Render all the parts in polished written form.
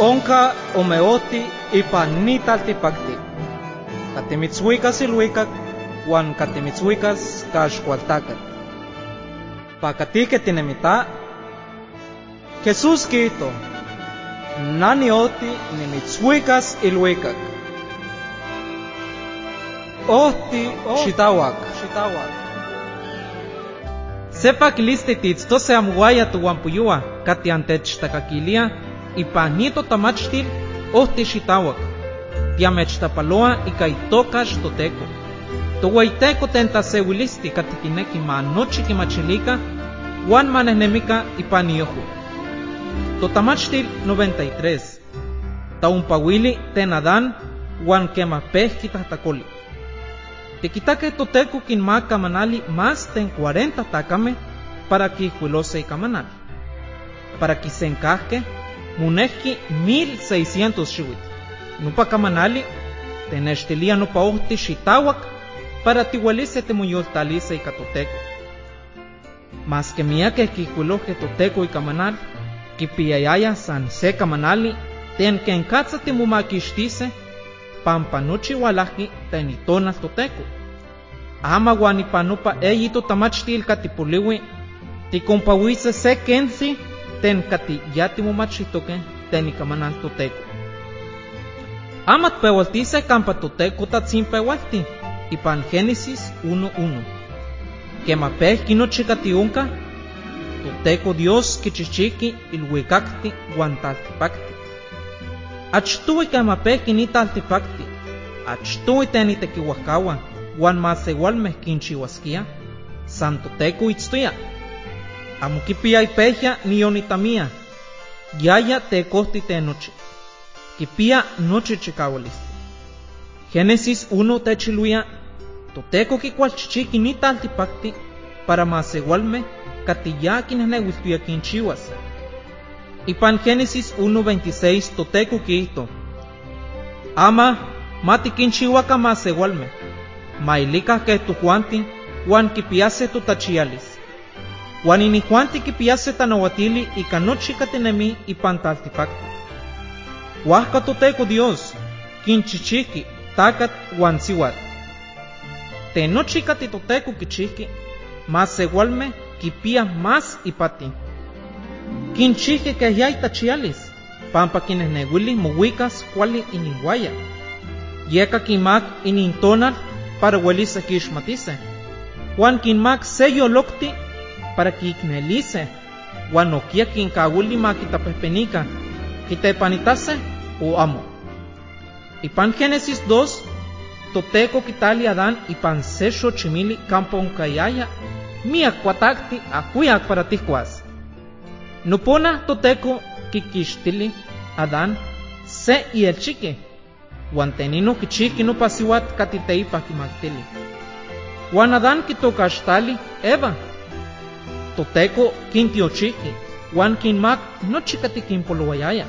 Onka omeoti ipan ni taltipakti. Katimitzhuikas iluikak, wan katimitzhuikas kaxkualtakat. Pakatike tinemita, Jesús quito, nani oti nimitzhuikas iluikak. Ohti xitawak. Sepa kilisti titztose amuaya tuwampuyua, katiantech takakilia, ipanito tamachtil, ohti xitawak. Tiamechtapaloa ika itokax toteko. Towaiteko tentasewilisti katikineki manochi kimachilika, wan manehnemika ipaniohu. Totamachtil 93. Taumpawili ten Adán, wan kemapeh kitahtakoli. Tikitake toteko kinmaka manali más ten 40 takame para kihuilose ikamanal. Para kisenkahke, munehki 1600 xiwit. Nupa kamanali, tenextilia nupa ohti xitawak para tiwelise timuyoltalise ika toteko. Mas que miakeh kihuilohke toteko ikamanal, kipiyayaya san se kamanali, ten kenkatza timumakixtise, pampa nochi walahki ten itonal toteko. Ama wan ipan nopa eyi totamachtil katipoliwi, tikompawise se kensi ten kati ya timomachitoke ten ikamanal toteko. Ama tpewaltise kampa toteko tatzinpewalti, ipan Génesis 1:1. Kemapeh kinochi kati onka, toteko Dios kichichiki ilhuikakti wan taltipakti. Achtoui kemapeh kinitaltipakti, achtoui ten itekiuajkawan, wan masewalmeh kinchiuaskia, san toteko itztoya. Amo kipia ipehya nion itamia, yaya tekohti ten nochi. Kipia nochi chikawalisti. Génesis 1 techiluia, toteko kikualchichiki nitaltipakti para masewalmeh kati ya kinehneuiltuya kinchiuas. Ipan Génesis 1:26 toteko kihto, ama matikinchiuaka masewalmeh, mailikah keh tojuanti wan kipiase totachialis. Wan inijuanti kipiase tanawatili ika nochi katinemi ipan taltipakti. Huajka toteko Dios kinchichiki takat wan siuatl. Tenochi kati toteko kichiki, masewalmeh kipia más ipati. Kinchiki keh ya itachialis, pampa kinehneuili mowikas kuali ininwaya. Yeka kinmak inintonal para uelise kixmatise. Wan kinmak se yolokti para kiknelise, wan nokia kinkawili makitapehpenika, kitepanitase o amo. Ipan Génesis 2, toteko kitali Adán ipan se xochimili kampa onkayaya, miak kuatakti ahuiak para tihkuas. Nopona toteko kikixtili Adán se ielchiki, wan tenino kichiki nopa siuatl katiteipa kimaktili. Wan Adán kitokaxtali Eva. Toteko kintiochiki, wan kinmak nochi kati kinpolowayaya.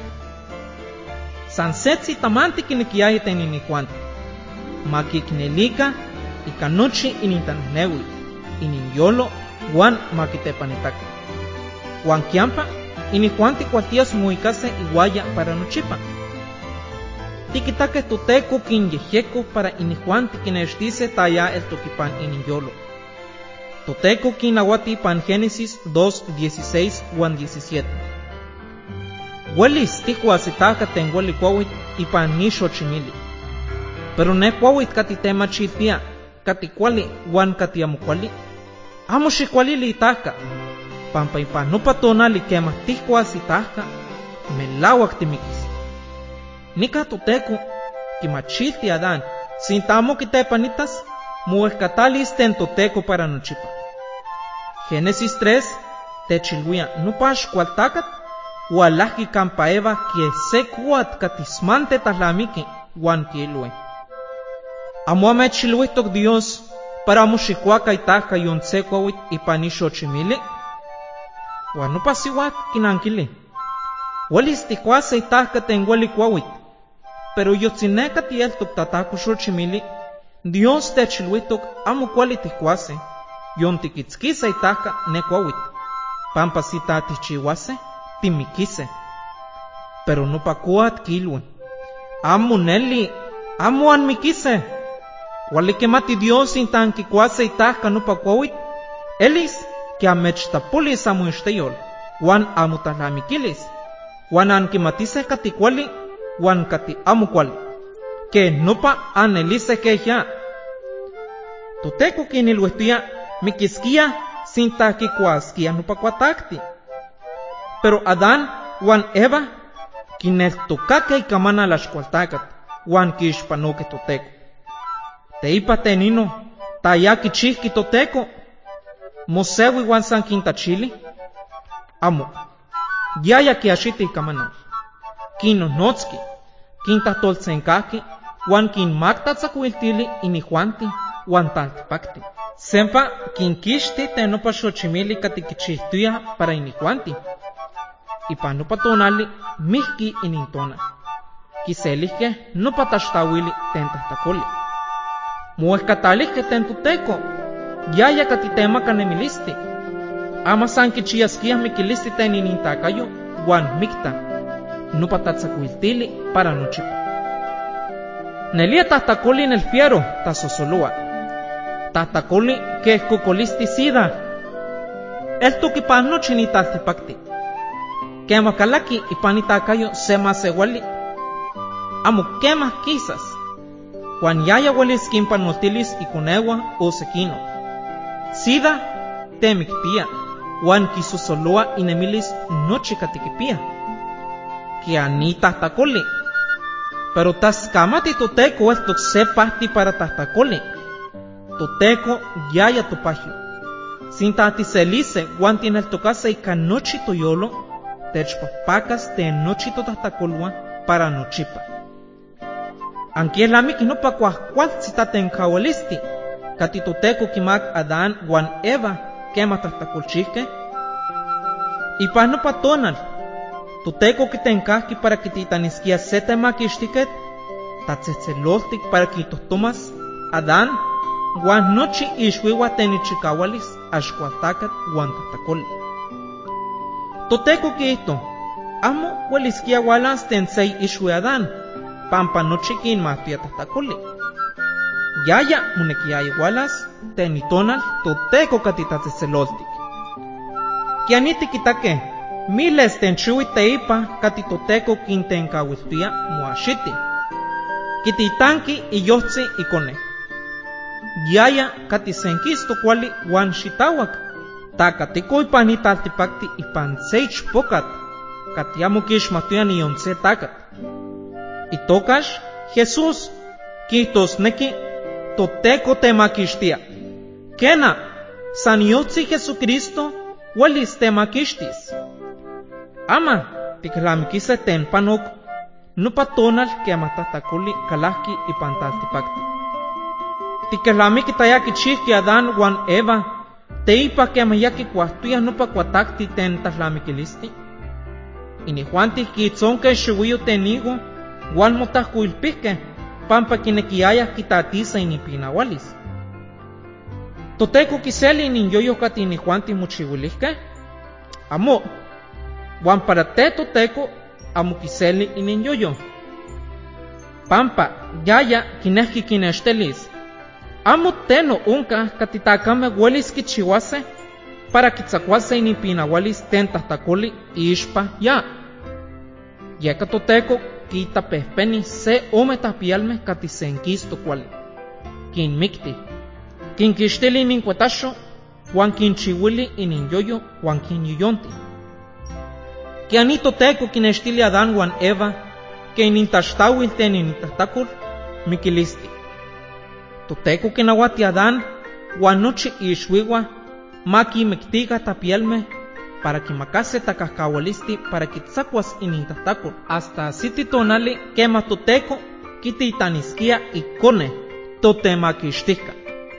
San setzi tamanti kinekiaya ten inijuanti. Makiknelika ika nochi inintanehneui, ininyolo wan makitepanitaka. Wan kiampa, inijuanti kualtias moikase iwaya para nochipa. Tikitake toteko kinyejyeko para inijuanti kinextise taya eltokipan ininyolo. Toteko kinawati ipan Génesis 2:16 wan 17. Welis tihkuasitaka ten ueli kuawit ipan ni xochimili. Pero ne kuawit kati temachiltia, kati kuali wan kati amo kuali, amo xikualili itahka, pampa ipan nopa tonali kemah tihkuasitahka, melauak timikis. Nika toteko kimachilti Adán, sinta amo kitepanitas, muehkatalis ten toteko para nochipa. Génesis 3 techiluia nopa axkualtakat ualahki kampa Eva kie se kuatl katismante tahlamiki wan kiilui, amo amechiluihtok Dios para amo xikuaka itahka yon se kuawit ipan ni xochimili. Wan nopa siuatl kinankili, uelis tikuase itahka ten ueli kuawit, pero yotzineka tieltok tatako xochimili, Dios techiluihtok amo kuali tikuase, yon tikitzkise itahka ne kuawit, pampa sita tihchiuase, timikise. pero no pacuat kilwen. Amo Nelly, amo anmikise. Wali que mati Dios intan que cuase itahka no pacuawit. Elis, que amechtapulis amo isteyol. Wan amo talamikilis. Wan ankimatise katikwali, wan kati amo kwali. Que nopa anelise que ya. Toteco kinilwetuya mikiskia sinta que cuaskia no pacuatakti. Pero Adán wan Eva kineltokake ikamana laxkualtakat wan kixpanoke toteco. Teipa tenino tayaki chihki toteco mosewi wan san kintachili. Amo. Yaya kiashiti ikamana. Kinonotski, kintatoltsenkaki wan kinmaktatzakuiltili inijuanti wan taltipakti. Sempa kinkixti tenopa xochimili katikichihtuya para inijuanti. Ipa nopa tonali mihki inintona. Kiselihke nopa taxtawili tentahtakoli. Muehkatalihke tentoteco. Yaya katitemaka nemilisti. Ama san kichiaskia mikilisti ten inintakayo wan mikta. Nopa tatzakuiltili para nochipa. Nelia tahtakoli en el fiero tasosoloa. Tahtakoli que kokolisti sida. El tukipano chinitaltipakti. Kema kalaki ipanitakayo sema sewali. Amo kema quizás. Juan yaya walis kimpanoltilis ikonewa o sekino. Sida temikpia. Juan kisosoloa inemilis noche katikipia. Kiani tahtakoli. Pero taskamati toteco esto sepahti para tahtakoli. Toteco yaya topahio. Sintati selice Juan tiene el tocase y canochi toyolo. Techpapacas te nochito tahtakolua para nochipa. Anki elami que no pa cuahcualtzita tenkawalisti. Katitoteco kimak Adán Juan Eva kema tahtakolchihke. Y pa no pa tonal. Toteco que tenkahki para que titaniskia setemakixtiket. Tatzetzeloltik para que tomas Adán Juan nochi ixwiwa tenichikawalis axkualtakat Juan tahtakoli. Toteco quito, amo huelisquia walas tensei ishwe Adán, pampa nochi kinmahtia tahtakoli. Yaya munekiaya walas, tenitonal toteco katitatzetzeloltik. Kianiti kitake, miles tenchiwi teipa katitoteco kintenkawiltia muashiti. Kititanki iyohtzi ikone. Yaya katisenkisto kwali wan xitawak. Takatiko ipanita altipakti ipan seich pokat. Katiamo kixmatuya ni once takat. Itokash Jesús kitosneki toteco temakixtia. Kena san yotzi Jesucristo walis temakixtis. Ama tiklamikise tenpanok nupatonal kematahtakoli kalahki ipan taltipakti. Tiklamikitayaki chihki Adán wan Eva. Teipa kemayaki kuahtuya nopa kuatakti ten tahlamikilisti. Inijuanti kitzonke xiuiyo tenigo, wan motahkuilpihke, pampa kinekiaya kitatisa inipinawalis. Toteco kiseli ininyoyo kati inijuanti mochiwilihke? Amo. Wan para te toteco, amo kiseli ininyoyo. Pampa, yaya kinehki kinextelis. Amo teno unka katitakame huelis kichiwase para kitzakuase inipinawalis ten tahtakoli ixpa ya. Yeka toteco kita pehpeni se ome tahpialme katisenkisto kuali. Kinmikti. Kinkixtili ininkuetasho, wan kinchiwili ininyoyo wan kinyoyonti. Kiani toteco kinextili Adán wan Eva que inintaxtawil ten inintahtakol mikilisti. Toteco kinawati Adán wan nochi ixwiwa makimiktiga tapialme para kimakase takahkawalisti para kitzakuas inintahtakol hasta siti tonali kema toteco kititaniskia ikone totemakixtika.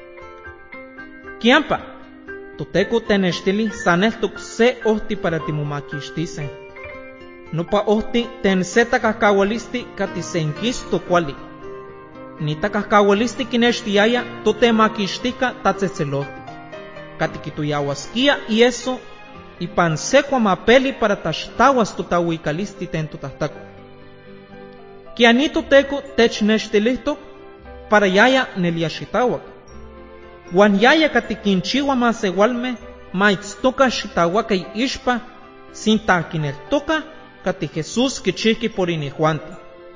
Kiampa toteco tenextili saneltok se ohti para timomakixtisen. Nopa ohti ten se takahkawalisti katisenkisto kuali. Nitakahkawalisti kinextiaya totemakixtika tatzetzeloltik. Katikituyawaskia y eso ipan se kuamapeli para taxtawas totahuicalisti ten totahtaco. Kiani toteco technextilihtok para yaya neliaxitawak. Wan yaya katikinchiwa masewalme maitztoka xitawakay ixpa sin takineltoka kati Jesús kichihki por inihuanti.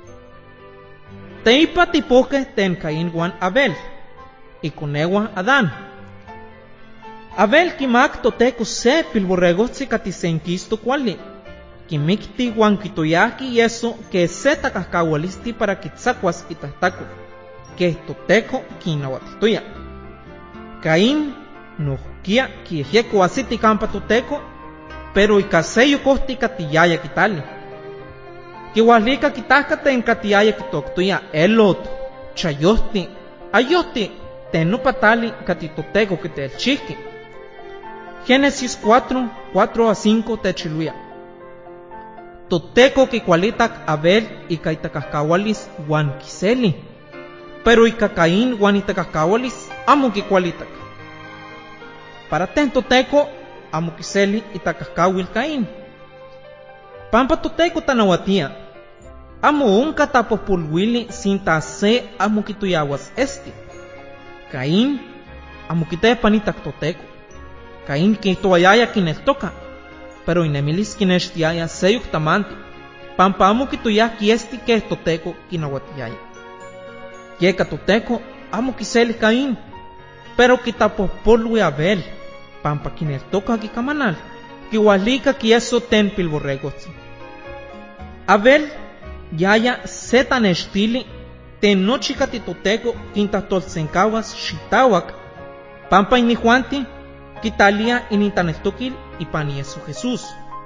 Teipa tipoke ten Caín wan Abel, ikonewa Adán. Abel kimak toteco se pilborregotzi kati senkisto kuali, kimikti wan kitoyaki yeso que se takahkawalisti para kitzakuas itahtaco, que toteco kinawatitoya. Caín nohkia kiejeko asiti kampa toteco, pero ikaseyo kohti katiyaya kitali. Kiwalika kitahka ten katiyaya kitoktoya elot, chayohti, ayohti, tenupatali katitoteco kitelchihki. Génesis 4, 4-5 techiluya. Toteco kikualitak Abel ika itakahkawalis wan kiseli, pero ika Caín wan itakahkawalis amo kikualitak. Para ten toteco amo kiseli itakahkawil Caín. Pampa toteco tanawatia, amo unka tapohpolwili sin tase amo kituyawas esti. Caín amo kitepanitak toteco. Caín kitoayaya kineltoka, pero inemilis kinextiaya seyuk tamanti, pampa amo kituyaki esti que toteco kinawatiyaya. Yeka toteco amo kiseli Caín, pero kitapohpolwi Abel, pampa kineltoka kikamanal, kiwalika kieso ten pilborregotzi. Abel yaya se tanextili ten nochi kati toteco kintahtolsenkawas xitawak, pampa inihuanti kitalia inintaneltokil ipan Yesu Jesús.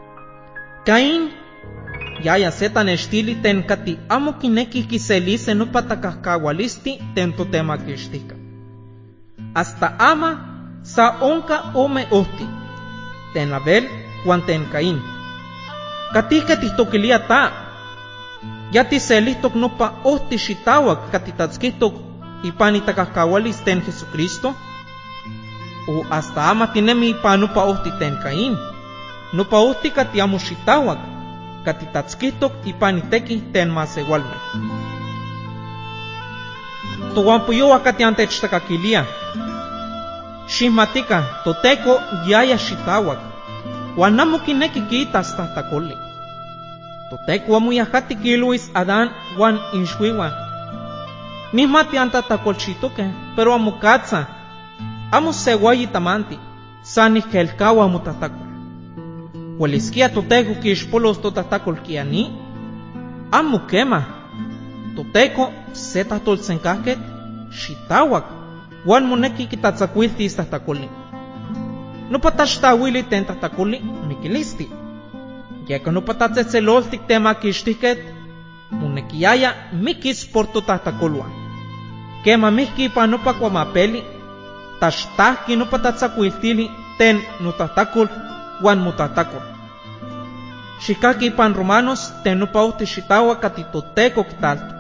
Caín yaya se tanextili ten kati amo kineki kiselise nopa takahkawalisti ten totemakixtika. Hasta ama sa onka ome ohti, ten Abel wan ten Caín. Katike tihtokilia ta, ya tiselihtok nopa ohti xitawak katitatzkihtok ipan itakahkawalis ten Jesucristo, o hasta ama tinemi ipan nopa ohti ten Caín, nopa ohti kati amo xitawak katitatzkihtok ipan iteki ten masewalme. Towanpuyowa kati antechtacaquilia, xihmatika toteco yaya xitawak, wan amo kineki kitas tahtakoli. Toteco amo yahati kiluis Adán wan inxuiwa. Mihmati antahtacolchitoke, pero amo katza, amo sewayi tamanti, san ihkelkawa amo tahtacol. Hueliskia toteco kixpolos totahtacol kiani, amo kema. Toteco se tahtolsenkahket xitawak, wan moneki kitatzakuiltis tahtacoli. Nopa taxtawili ten tahtacoli mikilisti. Yeka nopa tatzetzeloltik temakixtihket, monekiyaya mikis por totahtacolua. Kema mihki ipan nopa kuamapeli, taxtahki nopa tatzakuiltili ten notahtacol wan motahtacol. Xikaki ipan Romanos ten nopa ohti xitawak kati toteco kitalti.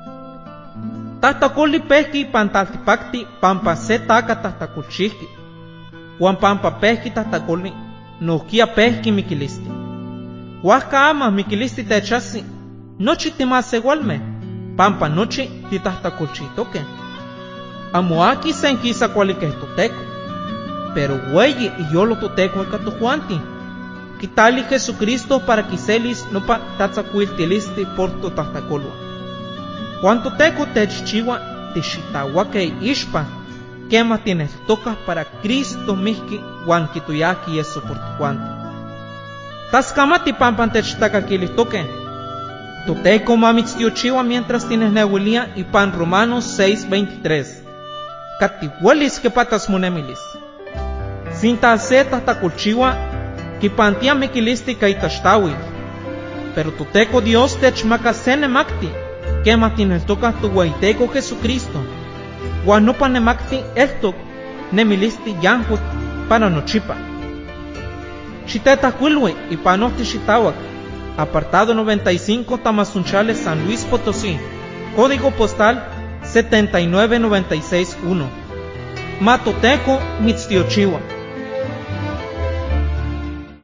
Tahtacoli pehki ipan taltipakti pampa se taka tahtacolchihki, wan pampa pehki tahtacoli nohkia pehki mikilisti. Huajka ama mikilisti techasi nochi timasewalme, pampa nochi titahtacolchitoke. Amo aki senkisa kualikeh toteco, pero weyi iyolo toteco eka tojuanti. Kitali Jesucristo para kiselis nopa tatzakuiltilisti por totahtacolua. Juan toteco techchiwa tixitawakeh ixpa, kema tineltoka para Cristo mihki wan kituyaki Yeso por tojuanti. Taskamati pampan techtakakilihtoke. Toteco mamitztiochiwa mientras tinehnewilia ipan Romanos 6:23. Kati huelis kepatas monemilis. Sinta se tahtacolchiwa, kipantia mikilisti kaitaxtawil. Pero toteco Dios techmaka se nemakti, kema tineltoka toweiteco Jesucristo. Wan nopa nemakti eltok nemilisti yankuik para nochipa. Xitetahkuilui ipan ohti xitawak, apartado 95 Tamazunchales, San Luis Potosí, código postal 79961. Matoteco mitztiochiwa.